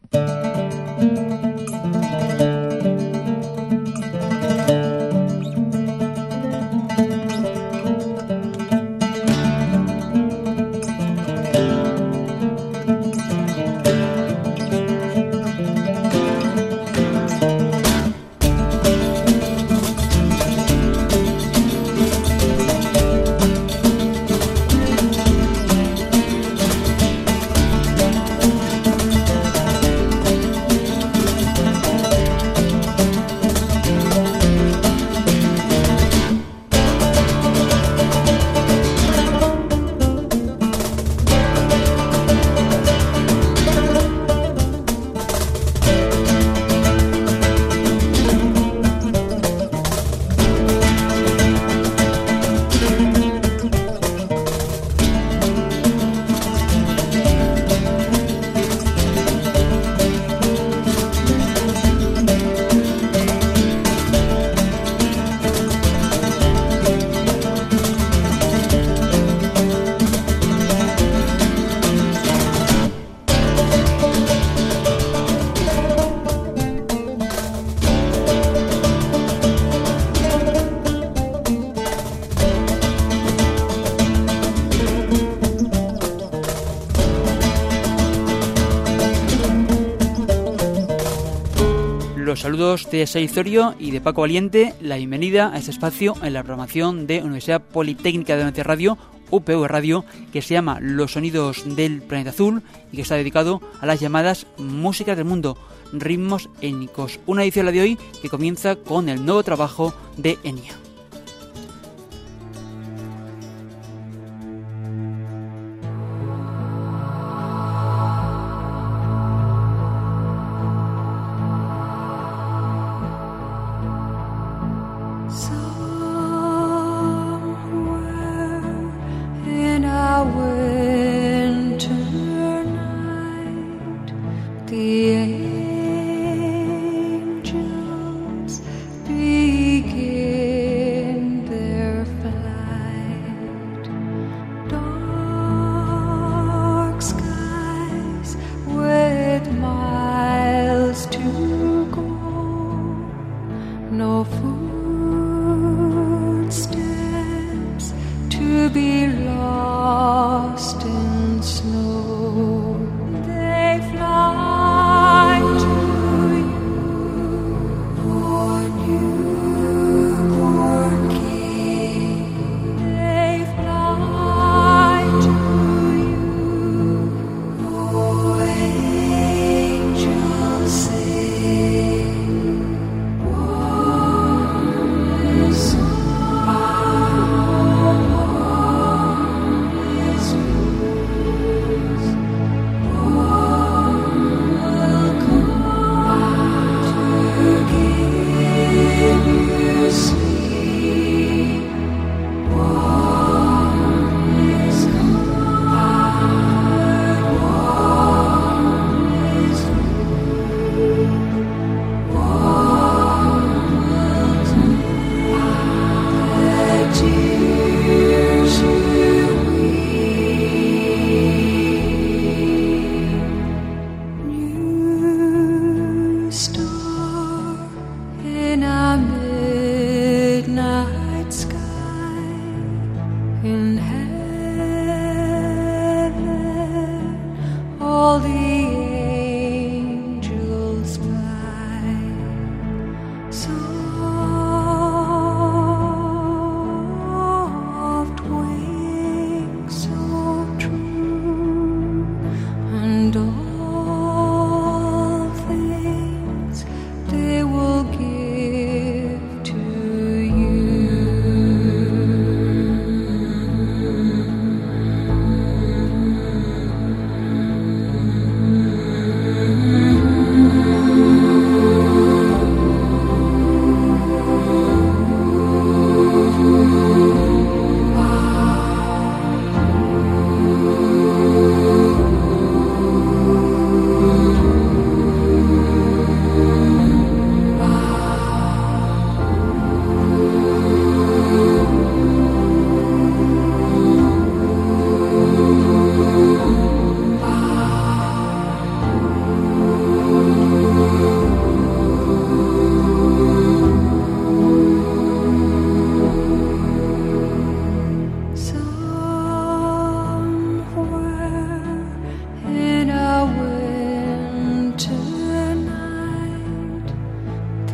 Los saludos de Saizorio y de Paco Valiente, la bienvenida a este espacio en la programación de Universidad Politécnica de Valencia Radio, UPV Radio, que se llama Los Sonidos del Planeta Azul y que está dedicado a las llamadas músicas del mundo, ritmos étnicos. Una edición la de hoy que comienza con el nuevo trabajo de Enya. Lost in snow, they fly.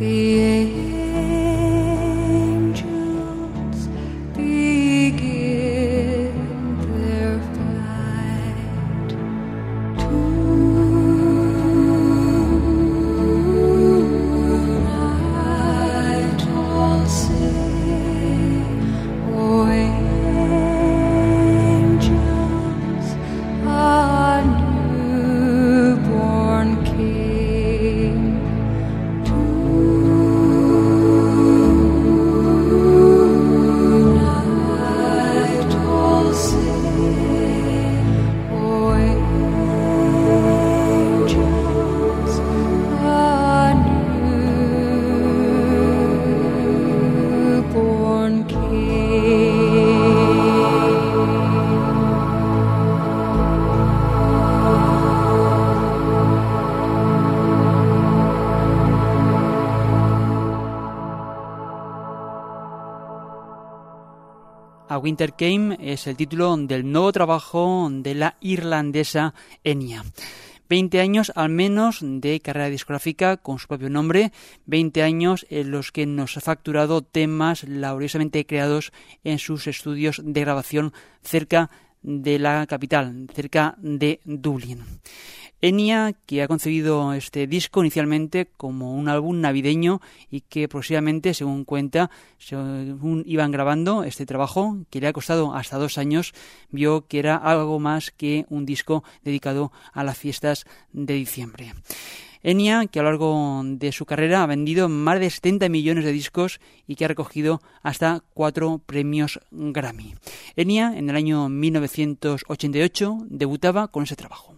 A Winter Came es el título del nuevo trabajo de la irlandesa Enya. 20 años al menos de carrera discográfica con su propio nombre, 20 años en los que nos ha facturado temas laboriosamente creados en sus estudios de grabación cerca de la capital, cerca de Dublín. Enya, que ha concebido este disco inicialmente como un álbum navideño y que progresivamente, según cuenta, según iban grabando este trabajo, que le ha costado hasta 2 años, vio que era algo más que un disco dedicado a las fiestas de diciembre. Enya, que a lo largo de su carrera ha vendido más de 70 millones de discos y que ha recogido hasta 4 premios Grammy. Enya, en el año 1988, debutaba con ese trabajo.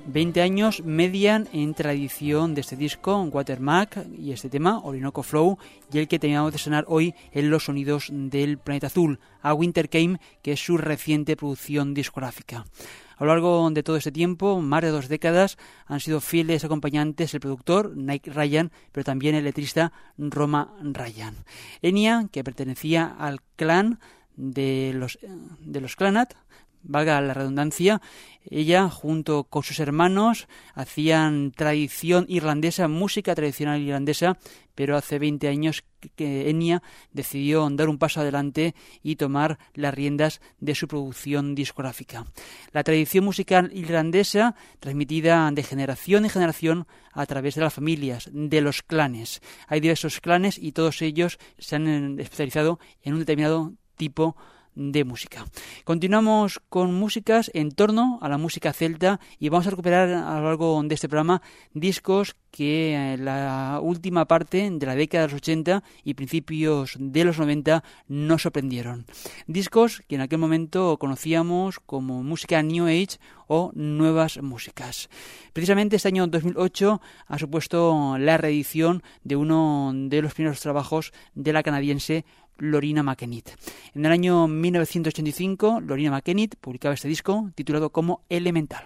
20 años median en tradición de este disco, Watermark, y este tema, Orinoco Flow, y el que terminamos de sonar hoy en Los Sonidos del Planeta Azul, A Winter Came, que es su reciente producción discográfica. A lo largo de todo este tiempo, más de 2 décadas, han sido fieles acompañantes el productor Nick Ryan, pero también el letrista Roma Ryan. Enya, que pertenecía al clan de los Clanat, valga la redundancia, ella junto con sus hermanos hacían tradición irlandesa, música tradicional irlandesa, pero hace 20 años que Enya decidió dar un paso adelante y tomar las riendas de su producción discográfica. La tradición musical irlandesa transmitida de generación en generación a través de las familias, de los clanes. Hay diversos clanes y todos ellos se han especializado en un determinado tipo de música. Continuamos con músicas en torno a la música celta y vamos a recuperar a lo largo de este programa discos que en la última parte de la década de los 80 y principios de los 90 nos sorprendieron. Discos que en aquel momento conocíamos como música New Age o nuevas músicas. Precisamente este año 2008 ha supuesto la reedición de uno de los primeros trabajos de la canadiense Loreena McKennitt. En el año 1985, Loreena McKennitt publicaba este disco titulado como Elemental.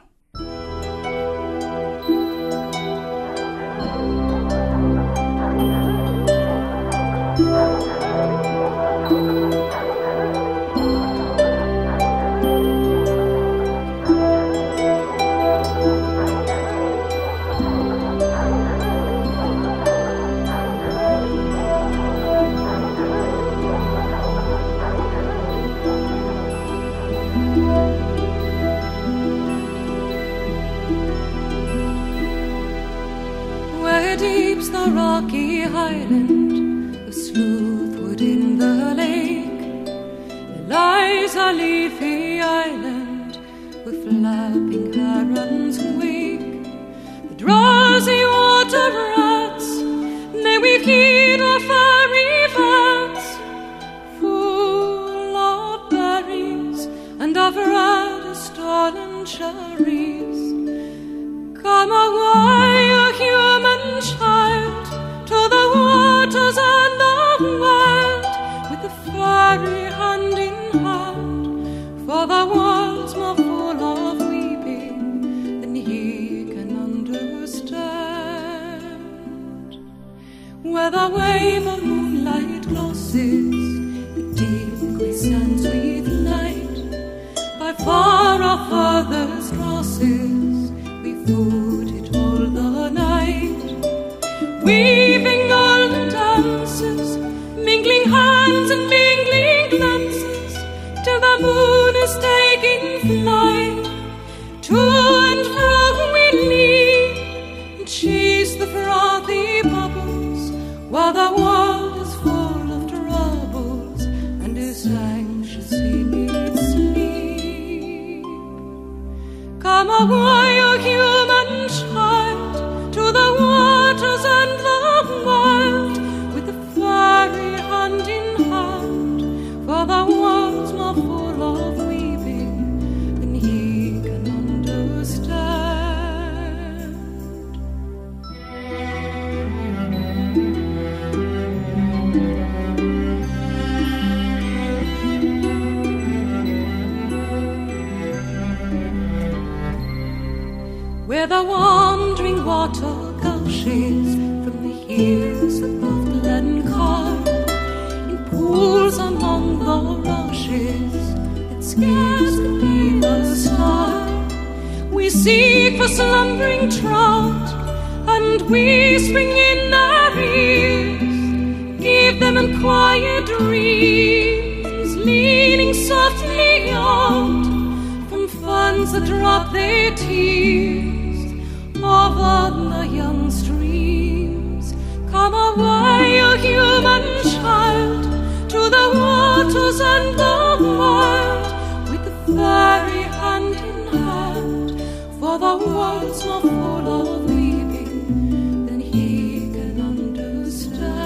Deep's the rocky highland, a smoothwood in the lake. There lies a leafy island where flapping herons wake. The drowsy water rats, they weave here our fairy vats, full of berries and of red stolen cherries. Come away, a human child, to the waters and the wild, with the fairy hand in hand, for the world's more full of weeping than he can understand. Where the wave of moonlight glosses the deep grey sands with light, by far our furthest crosses footed all the night, weaving golden dances, mingling hands and mingling glances, till the moon is taking flight. To and fro we leap and chase the frothy bubbles, while the world is full of troubles and is anxious in its sleep. Come away, O human child, to the waters and the wild, with the fairy hand in hand, for the world's more full of weeping than he can understand. Where the wandering water gushes from the hills above Glencar, in pools among the rushes that scarce could be the star. We seek for slumbering trout, and we spring in their ears, give them in quiet dreams, leaning softly out from funds that drop their tears over the young streams. Come away, O human child, to the waters and the wild, with the fairy hand in hand, for the world's more full of weeping than he can understand.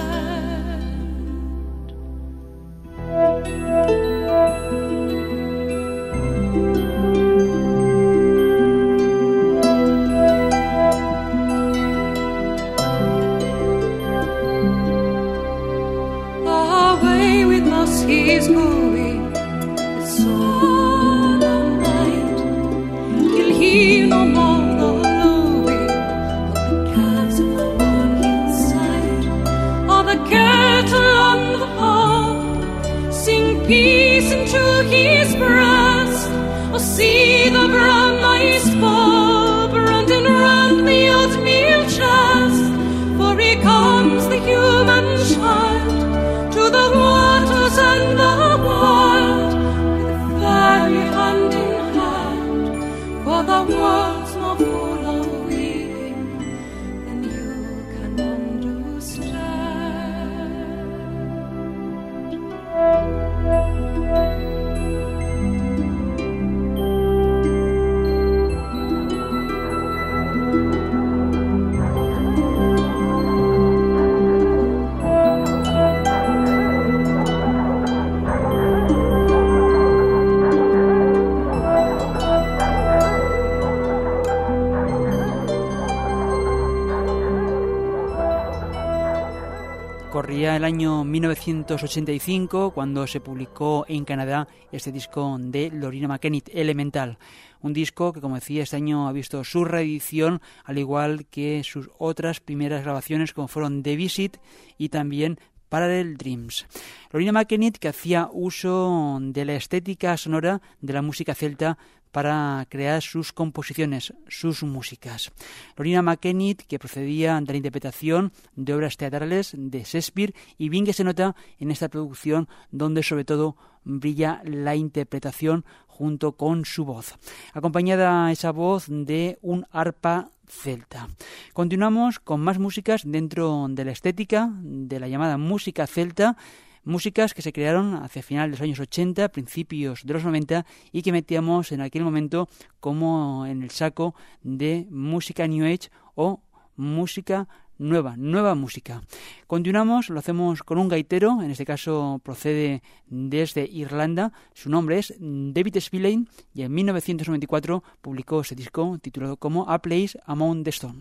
Corría el año 1985 cuando se publicó en Canadá este disco de Loreena McKennitt, Elemental. Un disco que, como decía, este año ha visto su reedición, al igual que sus otras primeras grabaciones, como fueron The Visit y también Parallel Dreams. Loreena McKennitt, que hacía uso de la estética sonora de la música celta para crear sus composiciones, sus músicas. Loreena McKennitt, que procedía de la interpretación de obras teatrales de Shakespeare, y bien que se nota en esta producción donde sobre todo brilla la interpretación junto con su voz, acompañada esa voz de un arpa celta. Continuamos con más músicas dentro de la estética de la llamada música celta, músicas que se crearon hacia final de los años 80, principios de los 90 y que metíamos en aquel momento como en el saco de música New Age o música nueva música. Continuamos, lo hacemos con un gaitero, en este caso procede desde Irlanda, su nombre es David Spillane y en 1994 publicó ese disco titulado como A Place Among the Stone.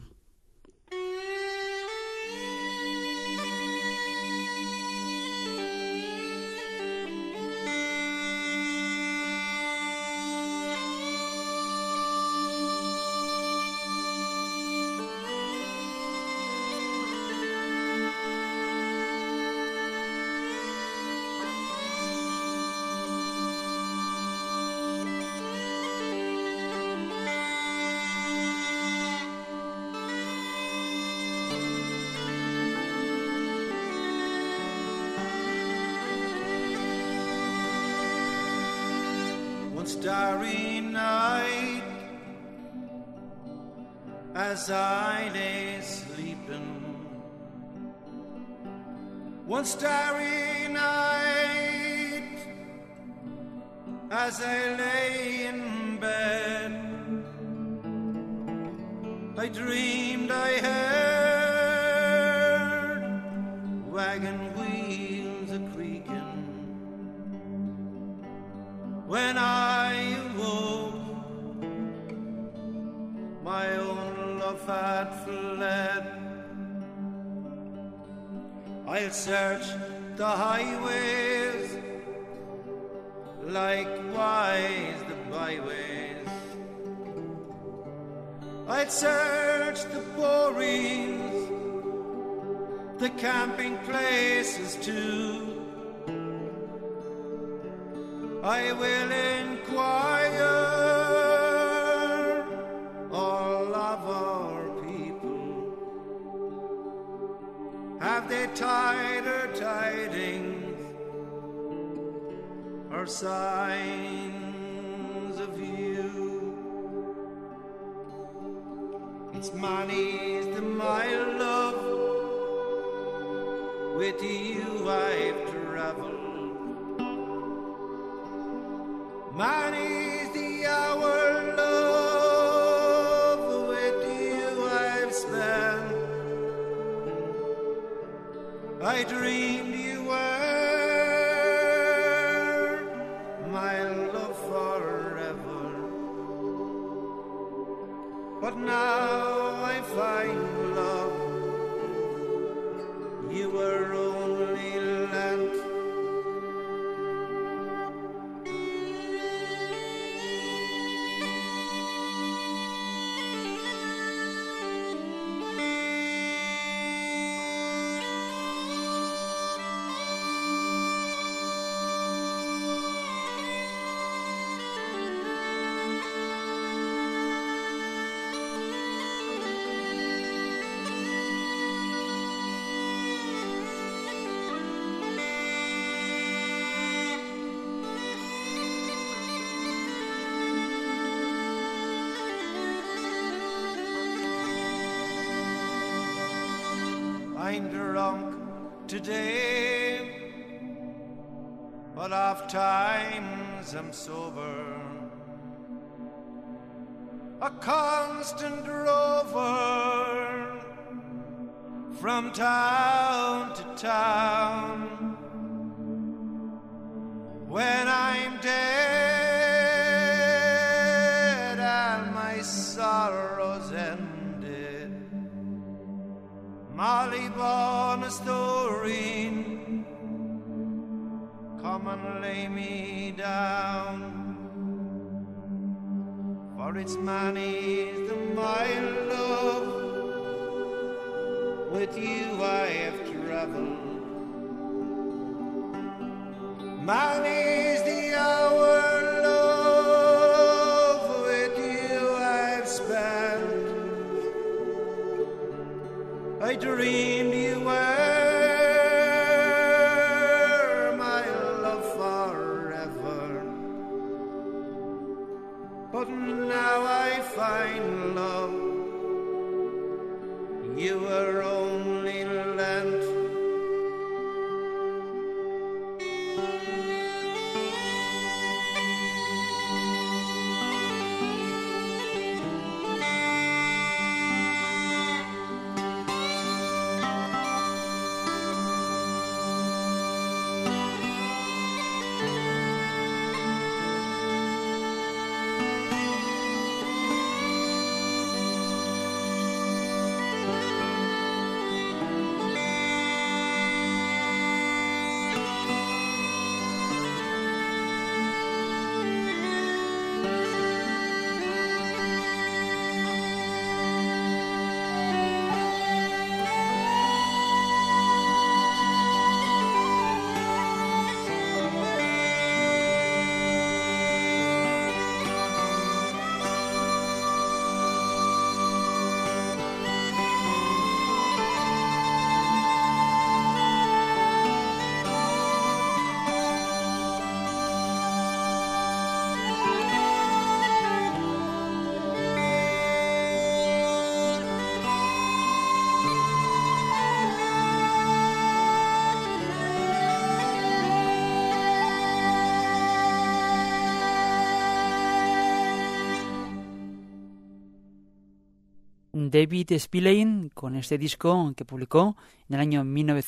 Starry night, as I lay sleeping. One starry night, as I lay in bed, I dreamed I heard wagon wheels a-creaking. When I awoke, my own love had fled. I'll search the highways, likewise the byways. I'll search the borings, the camping places too. I will inquire all of our people. Have they tighter tidings or signs of you? It's many's the mile, love, with you I've traveled. Many's the hour, love, with you I've spent. I dreamed you were my love forever, but now I find, love, you were only lent. I'm drunk today, but oft times I'm sober, a constant rover from town to town. When I'm dead and my sorrows ended, Molly born a story, come and lay me down, for it's many's the my love, with you I have travelled, many's the hour, love, with you I've spent. I dreamed you were my love forever, but now I find, love, you were only lent. David Spillane con este disco que publicó en el año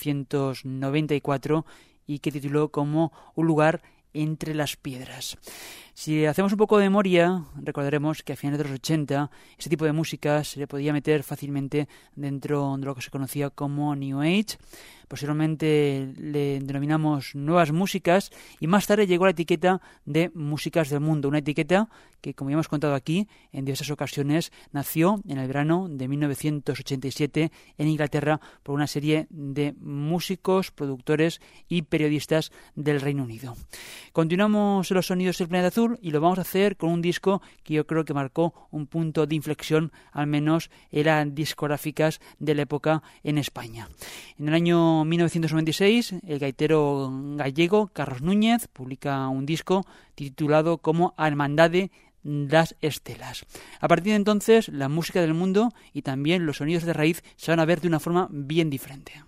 1994 y que tituló como Un lugar entre las piedras. Si hacemos un poco de memoria, recordaremos que a finales de los 80 este tipo de música se le podía meter fácilmente dentro de lo que se conocía como New Age. Posteriormente le denominamos nuevas músicas y más tarde llegó la etiqueta de músicas del mundo, una etiqueta que, como ya hemos contado aquí en diversas ocasiones, nació en el verano de 1987 en Inglaterra por una serie de músicos, productores y periodistas del Reino Unido. Continuamos en los sonidos del planeta azul y lo vamos a hacer con un disco que yo creo que marcó un punto de inflexión, al menos en las discográficas de la época en España. En el año 1996, el gaitero gallego Carlos Núñez publica un disco titulado como Hermandade das Estelas. A partir de entonces, la música del mundo y también los sonidos de raíz se van a ver de una forma bien diferente.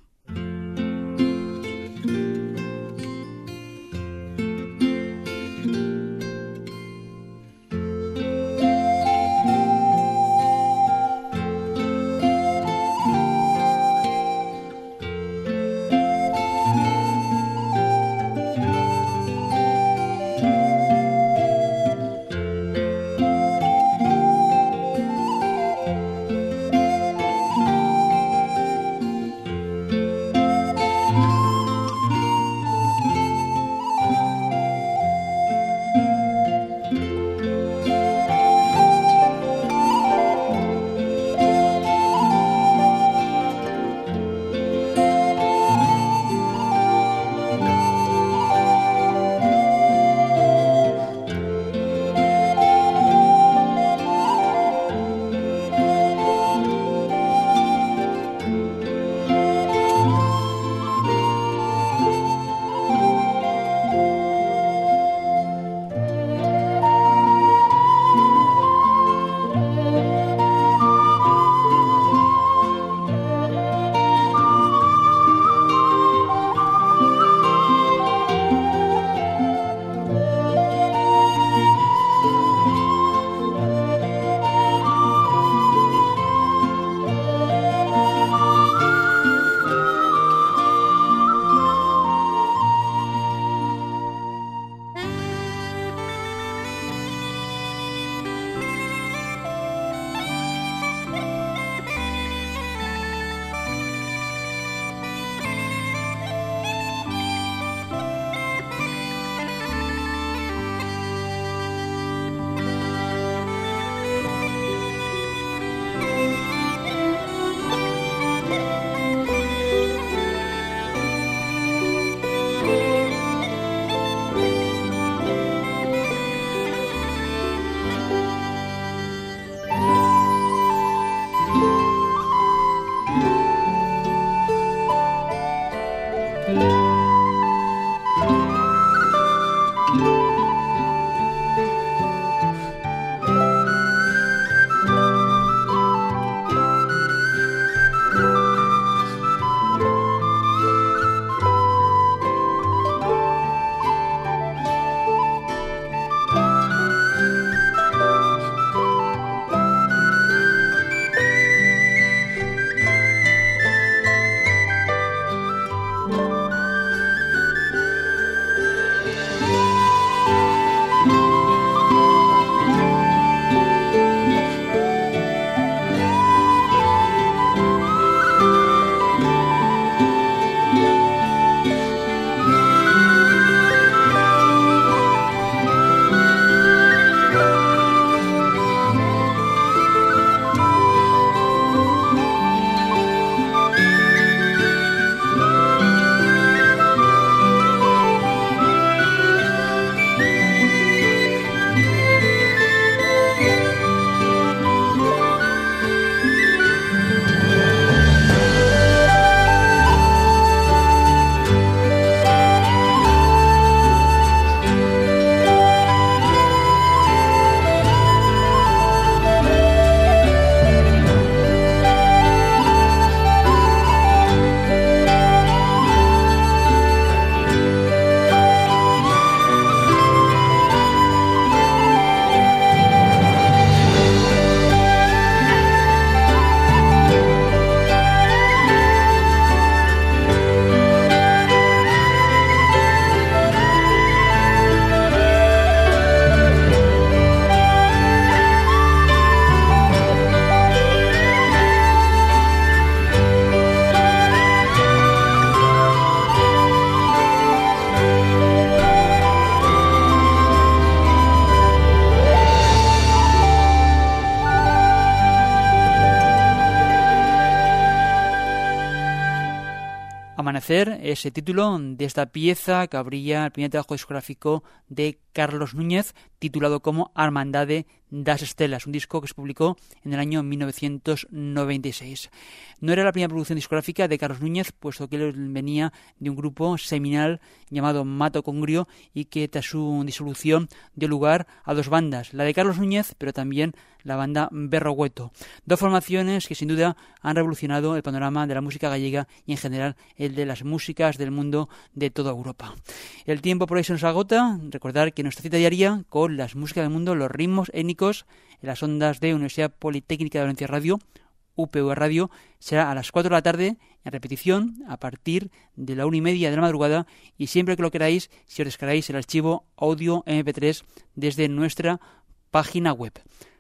Amanecer, ese título de esta pieza que abría el primer trabajo discográfico de Carlos Núñez, titulado como Hermandade das Estelas, un disco que se publicó en el año 1996. No era la primera producción discográfica de Carlos Núñez, puesto que él venía de un grupo seminal llamado Mato Congrio y que tras su disolución dio lugar a dos bandas, la de Carlos Núñez, pero también la banda Berrogueto. Dos formaciones que sin duda han revolucionado el panorama de la música gallega y en general el de las músicas del mundo de toda Europa. El tiempo por ahí se nos agota. Recordar que nuestra cita diaria con las músicas del mundo, los ritmos étnicos en las ondas de Universidad Politécnica de Valencia Radio, UPV Radio, será a las 4 de la tarde, en repetición a partir de la 1:30 de la madrugada, y siempre que lo queráis, si os descargáis el archivo audio MP3 desde nuestra página web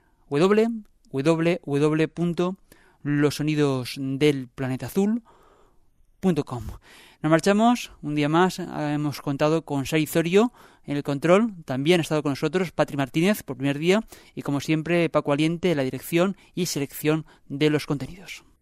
www.losonidosdelplanetazul.com. Nos marchamos, un día más hemos contado con Sari Zorio en el control, también ha estado con nosotros Patri Martínez por primer día y como siempre Paco Aliente en la dirección y selección de los contenidos.